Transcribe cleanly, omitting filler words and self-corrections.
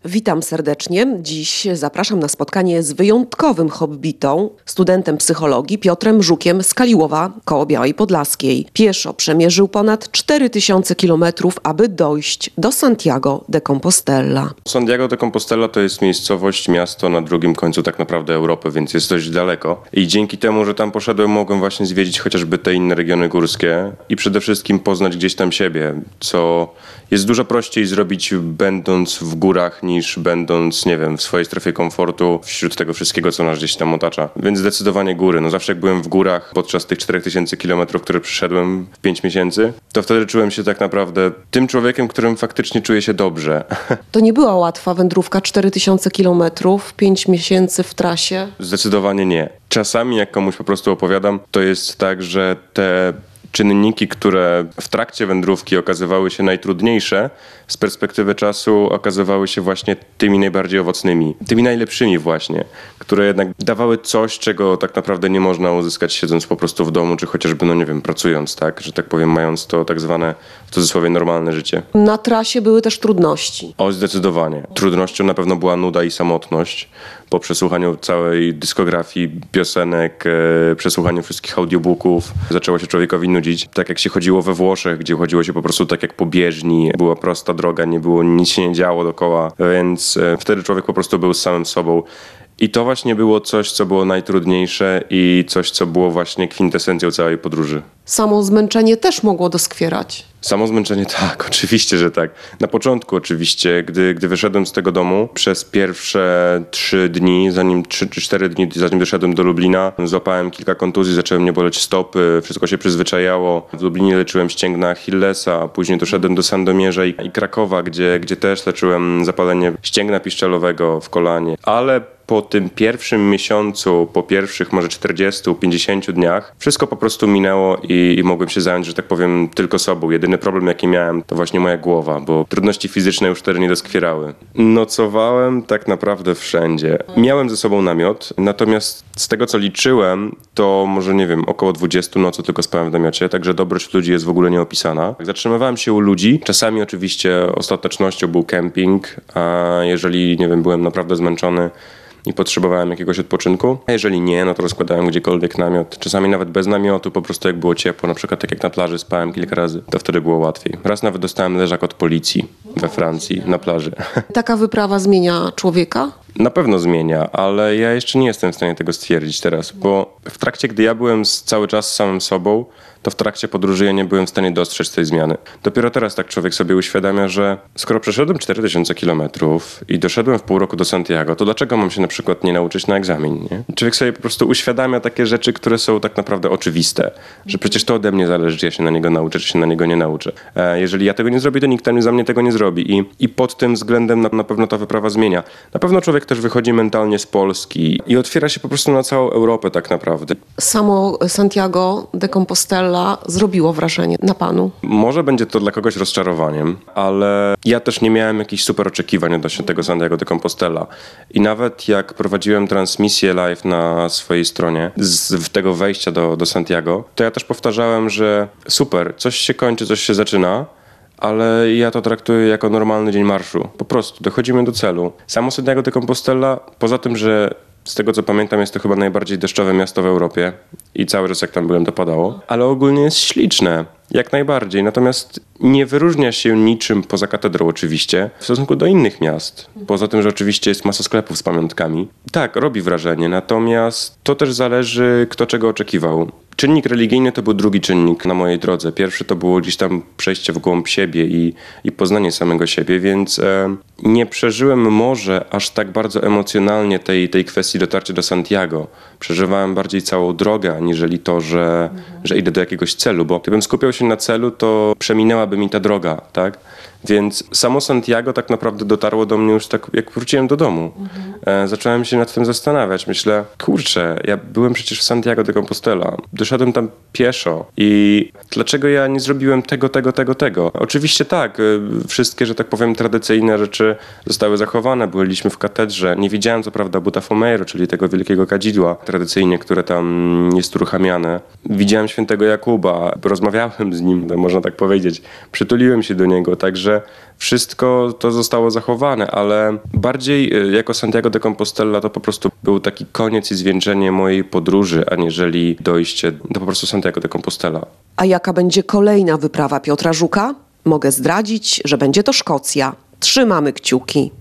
Witam serdecznie. Dziś zapraszam na spotkanie z wyjątkowym hobbitą, studentem psychologii Piotrem Żukiem z Kaliłowa koło Białej Podlaskiej. Pieszo przemierzył ponad 4000 kilometrów, aby dojść do Santiago de Compostela. Santiago de Compostela to jest miejscowość, miasto na drugim końcu tak naprawdę Europy, więc jest dość daleko. I dzięki temu, że tam poszedłem, mogłem właśnie zwiedzić chociażby te inne regiony górskie i przede wszystkim poznać gdzieś tam siebie, co jest dużo prościej zrobić będąc w górach niż będąc, nie wiem, w swojej strefie komfortu wśród tego wszystkiego, co nas gdzieś tam otacza. Więc zdecydowanie góry. No zawsze jak byłem w górach podczas tych 4000 kilometrów, które przeszedłem w 5 miesięcy, to wtedy czułem się tak naprawdę tym człowiekiem, którym faktycznie czuję się dobrze. To nie była łatwa wędrówka, 4000 kilometrów, 5 miesięcy w trasie? Zdecydowanie nie. Czasami jak komuś po prostu opowiadam, to jest tak, że te czynniki, które w trakcie wędrówki okazywały się najtrudniejsze, z perspektywy czasu okazywały się właśnie tymi najbardziej owocnymi, tymi najlepszymi właśnie, które jednak dawały coś, czego tak naprawdę nie można uzyskać siedząc po prostu w domu, czy chociażby, no nie wiem, pracując, tak, że tak powiem, mając to tak zwane w cudzysłowie normalne życie. Na trasie były też trudności. O, zdecydowanie. Trudnością na pewno była nuda i samotność. Po przesłuchaniu całej dyskografii piosenek, przesłuchaniu wszystkich audiobooków, zaczęło się człowiekowi nudzić. Tak jak się chodziło we Włoszech, gdzie chodziło się po prostu tak jak po bieżni, była prosta droga, nic się nie działo dookoła, więc wtedy człowiek po prostu był z samym sobą. I to właśnie było coś, co było najtrudniejsze i coś, co było właśnie kwintesencją całej podróży. Samo zmęczenie też mogło doskwierać. Samo zmęczenie tak, oczywiście, że tak. Na początku oczywiście, gdy wyszedłem z tego domu, przez pierwsze 3 dni, 3 czy 4 dni, zanim doszedłem do Lublina, złapałem kilka kontuzji, zaczęły mnie boleć stopy, wszystko się przyzwyczajało. W Lublinie leczyłem ścięgna Achillesa, później doszedłem do Sandomierza i Krakowa, gdzie też leczyłem zapalenie ścięgna piszczelowego w kolanie. Ale po tym pierwszym miesiącu, po pierwszych może 40-50 dniach, wszystko po prostu minęło i mogłem się zająć, że tak powiem, tylko sobą. Jedyny problem, jaki miałem, to właśnie moja głowa, bo trudności fizyczne już wtedy nie doskwierały. Nocowałem tak naprawdę wszędzie. Miałem ze sobą namiot, natomiast z tego, co liczyłem, to może, nie wiem, około 20 nocy tylko spałem w namiocie, także dobroć ludzi jest w ogóle nieopisana. Zatrzymywałem się u ludzi. Czasami oczywiście ostatecznością był kemping, a jeżeli, nie wiem, byłem naprawdę zmęczony i potrzebowałem jakiegoś odpoczynku. A jeżeli nie, no to rozkładałem gdziekolwiek namiot. Czasami nawet bez namiotu, po prostu jak było ciepło, na przykład tak jak na plaży spałem kilka razy, to wtedy było łatwiej. Raz nawet dostałem leżak od policji we Francji na plaży. Taka wyprawa zmienia człowieka? Na pewno zmienia, ale ja jeszcze nie jestem w stanie tego stwierdzić teraz, bo w trakcie, gdy ja byłem cały czas samym sobą, to w trakcie podróży ja nie byłem w stanie dostrzec tej zmiany. Dopiero teraz tak człowiek sobie uświadamia, że skoro przeszedłem 4000 kilometrów i doszedłem w pół roku do Santiago, to dlaczego mam się na przykład nie nauczyć na egzamin, nie? Człowiek sobie po prostu uświadamia takie rzeczy, które są tak naprawdę oczywiste, że przecież to ode mnie zależy, czy ja się na niego nauczę, czy się na niego nie nauczę. Jeżeli ja tego nie zrobię, to nikt tam za mnie tego nie zrobi i pod tym względem na pewno ta wyprawa zmienia. Na pewno człowiek też wychodzi mentalnie z Polski i otwiera się po prostu na całą Europę tak naprawdę. Samo Santiago de Compostela zrobiło wrażenie na panu? Może będzie to dla kogoś rozczarowaniem, ale ja też nie miałem jakichś super oczekiwań odnośnie tego Santiago de Compostela. I nawet jak prowadziłem transmisję live na swojej stronie z tego wejścia do Santiago, to ja też powtarzałem, że super, coś się kończy, coś się zaczyna, ale ja to traktuję jako normalny dzień marszu. Po prostu dochodzimy do celu. Samo Santiago de Compostela, poza tym, że z tego co pamiętam, jest to chyba najbardziej deszczowe miasto w Europie i cały czas jak tam byłem to padało, ale ogólnie jest śliczne, jak najbardziej. Natomiast nie wyróżnia się niczym poza katedrą oczywiście w stosunku do innych miast. Poza tym, że oczywiście jest masa sklepów z pamiątkami. Tak, robi wrażenie, natomiast to też zależy kto czego oczekiwał. Czynnik religijny to był drugi czynnik na mojej drodze. Pierwszy to było gdzieś tam przejście w głąb siebie i poznanie samego siebie, więc nie przeżyłem może aż tak bardzo emocjonalnie tej kwestii dotarcia do Santiago. Przeżywałem bardziej całą drogę, aniżeli to, że idę do jakiegoś celu, bo gdybym skupiał się na celu, to przeminęłaby mi ta droga, tak? Więc samo Santiago tak naprawdę dotarło do mnie już tak, jak wróciłem do domu. Zacząłem się nad tym zastanawiać. Myślę, kurczę, ja byłem przecież w Santiago de Compostela. Doszedłem tam pieszo i dlaczego ja nie zrobiłem tego? Oczywiście tak, wszystkie, że tak powiem, tradycyjne rzeczy zostały zachowane. Byliśmy w katedrze. Nie widziałem co prawda Botafomeiro, czyli tego wielkiego kadzidła tradycyjnie, które tam jest uruchamiane. Widziałem świętego Jakuba, rozmawiałem z nim, można tak powiedzieć. Przytuliłem się do niego, także Także wszystko to zostało zachowane, ale bardziej jako Santiago de Compostela to po prostu był taki koniec i zwieńczenie mojej podróży, aniżeli dojście do po prostu Santiago de Compostela. A jaka będzie kolejna wyprawa Piotra Żuka? Mogę zdradzić, że będzie to Szkocja. Trzymamy kciuki.